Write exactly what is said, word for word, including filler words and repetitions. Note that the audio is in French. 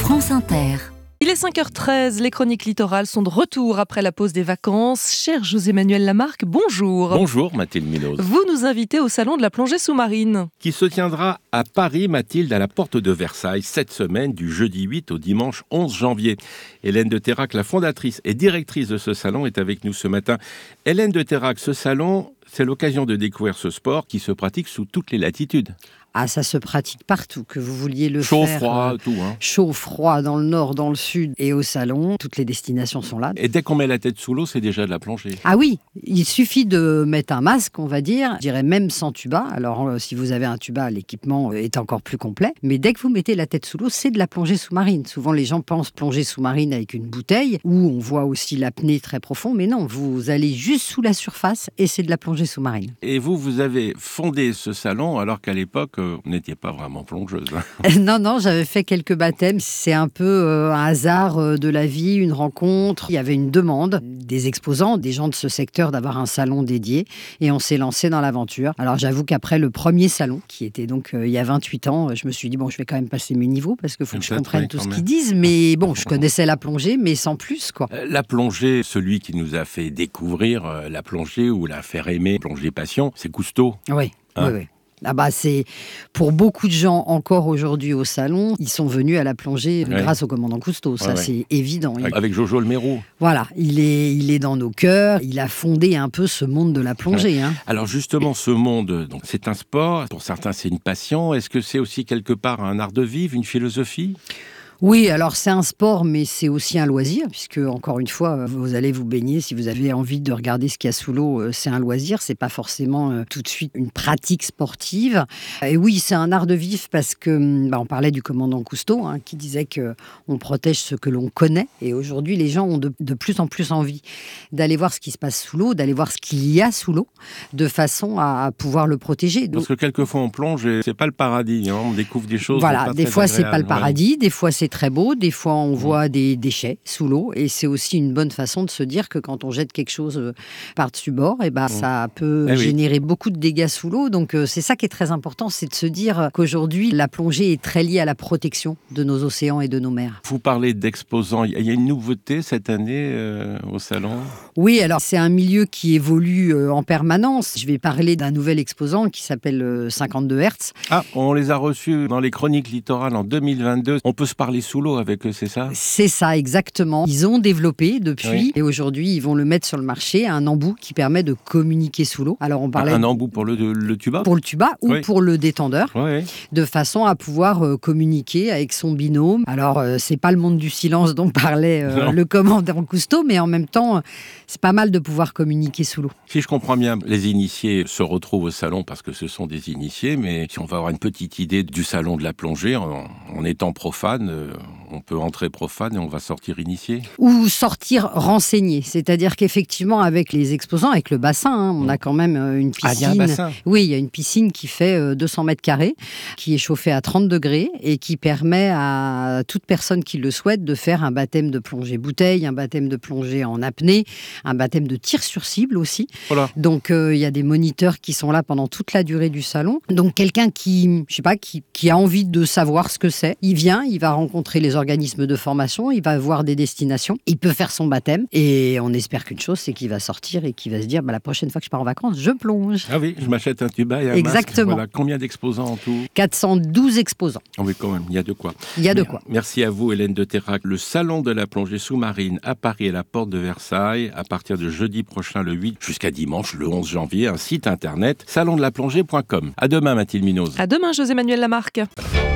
France Inter. Il est cinq heures treize, les chroniques littorales sont de retour après la pause des vacances. Cher José-Manuel Lamarque, bonjour. Bonjour Mathilde Munoz. Vous nous invitez au salon de la plongée sous-marine. Qui se tiendra à Paris, Mathilde, à la porte de Versailles, cette semaine du jeudi huit au dimanche onze janvier. Hélène de Terrac, la fondatrice et directrice de ce salon, est avec nous ce matin. Hélène de Terrac, ce salon, c'est l'occasion de découvrir ce sport qui se pratique sous toutes les latitudes. Ah, ça se pratique partout, que vous vouliez le chaud, faire. Chaud, froid, euh, tout. Hein. Chaud, froid, dans le nord, dans le sud et au salon. Toutes les destinations sont là. Et dès qu'on met la tête sous l'eau, c'est déjà de la plongée. Ah oui, il suffit de mettre un masque, on va dire. Je dirais même sans tuba. Alors, euh, si vous avez un tuba, l'équipement est encore plus complet. Mais dès que vous mettez la tête sous l'eau, c'est de la plongée sous-marine. Souvent, les gens pensent plongée sous-marine avec une bouteille, où on voit aussi l'apnée très profond. Mais non, vous allez juste sous la surface et c'est de la plongée sous-marine. Et vous, vous avez fondé ce salon alors qu'à l'époque, euh, vous n'étiez pas vraiment plongeuse. Non, non, j'avais fait quelques baptêmes. C'est un peu euh, un hasard euh, de la vie, une rencontre. Il y avait une demande des exposants, des gens de ce secteur, d'avoir un salon dédié. Et on s'est lancé dans l'aventure. Alors j'avoue qu'après le premier salon, qui était donc euh, il y a vingt-huit ans, je me suis dit, bon, je vais quand même passer mes niveaux parce qu'il faut que je comprenne tout ce qu'ils disent. Mais bon, je connaissais la plongée, mais sans plus, quoi. La plongée, celui qui nous a fait découvrir euh, la plongée ou l'a fait aimer, plongée passion, c'est Cousteau. Oui, hein oui, oui. Ah bah c'est pour beaucoup de gens encore aujourd'hui au salon, ils sont venus à la plongée ouais. grâce au commandant Cousteau, ça ouais, ouais. c'est évident. Avec Jojo le Mérou. Voilà, il est, il est dans nos cœurs, il a fondé un peu ce monde de la plongée. Ouais. Hein. Alors justement, ce monde, donc c'est un sport, pour certains c'est une passion, est-ce que c'est aussi quelque part un art de vivre, une philosophie ? Oui, alors c'est un sport, mais c'est aussi un loisir, puisque, encore une fois, vous allez vous baigner. Si vous avez envie de regarder ce qu'il y a sous l'eau, c'est un loisir, c'est pas forcément euh, tout de suite une pratique sportive. Et oui, c'est un art de vivre parce que, bah, on parlait du commandant Cousteau, hein, qui disait qu'on protège ce que l'on connaît. Et aujourd'hui, les gens ont de, de plus en plus envie d'aller voir ce qui se passe sous l'eau, d'aller voir ce qu'il y a sous l'eau, de façon à, à pouvoir le protéger. Donc, parce que quelquefois on plonge et c'est pas le paradis, hein, on découvre des choses. Voilà, pas des très fois agréables. c'est pas le paradis, ouais. des fois c'est très beau, des fois on voit des déchets sous l'eau et c'est aussi une bonne façon de se dire que quand on jette quelque chose par-dessus bord, et ben, mmh. ça peut eh générer oui. beaucoup de dégâts sous l'eau. Donc euh, c'est ça qui est très important, c'est de se dire qu'aujourd'hui la plongée est très liée à la protection de nos océans et de nos mers. Vous parlez d'exposants, il y a une nouveauté cette année euh, au salon ? Oui, alors c'est un milieu qui évolue euh, en permanence. Je vais parler d'un nouvel exposant qui s'appelle euh, cinquante-deux hertz. Ah, on les a reçus dans les chroniques littorales en deux mille vingt-deux. On peut se parler sous l'eau avec eux, c'est ça ? C'est ça, exactement. Ils ont développé depuis oui. et aujourd'hui, ils vont le mettre sur le marché, un embout qui permet de communiquer sous l'eau. Alors, on parlait un embout pour le, le tuba ? Pour le tuba ou oui. pour le détendeur, oui. de façon à pouvoir euh, communiquer avec son binôme. Alors, euh, c'est pas le monde du silence dont parlait euh, le commandant Cousteau, mais en même temps, euh, c'est pas mal de pouvoir communiquer sous l'eau. Si je comprends bien, les initiés se retrouvent au salon parce que ce sont des initiés, mais si on va avoir une petite idée du salon de la plongée, en, en étant profane, euh, on peut entrer profane et on va sortir initié. Ou sortir renseigné, c'est-à-dire qu'effectivement avec les exposants, avec le bassin, hein, on mmh. a quand même une piscine. Ah, il y a un bassin. Oui, il y a une piscine qui fait deux cents mètres carrés, qui est chauffée à trente degrés et qui permet à toute personne qui le souhaite de faire un baptême de plongée bouteille, un baptême de plongée en apnée, un baptême de tir sur cible aussi. Voilà. Donc euh, il y a des moniteurs qui sont là pendant toute la durée du salon. Donc quelqu'un qui, je sais pas, qui, qui a envie de savoir ce que c'est, il vient, il va rencontrer les organismes de formation, il va voir des destinations, il peut faire son baptême et on espère qu'une chose, c'est qu'il va sortir et qu'il va se dire bah, la prochaine fois que je pars en vacances, je plonge. Ah oui, je m'achète un tuba et un Exactement. masque. Voilà. Combien d'exposants en tout ? quatre cent douze exposants. Oh oui, quand même, il y a de quoi. Il y a de quoi. Merci à vous, Hélène de Terrac. Le salon de la plongée sous-marine à Paris à la porte de Versailles, à partir de jeudi prochain, le huit, jusqu'à dimanche, le onze janvier, un site internet, salon de la plongée point com. À demain, Mathilde Munoz. À demain, José-Manuel Lamarque.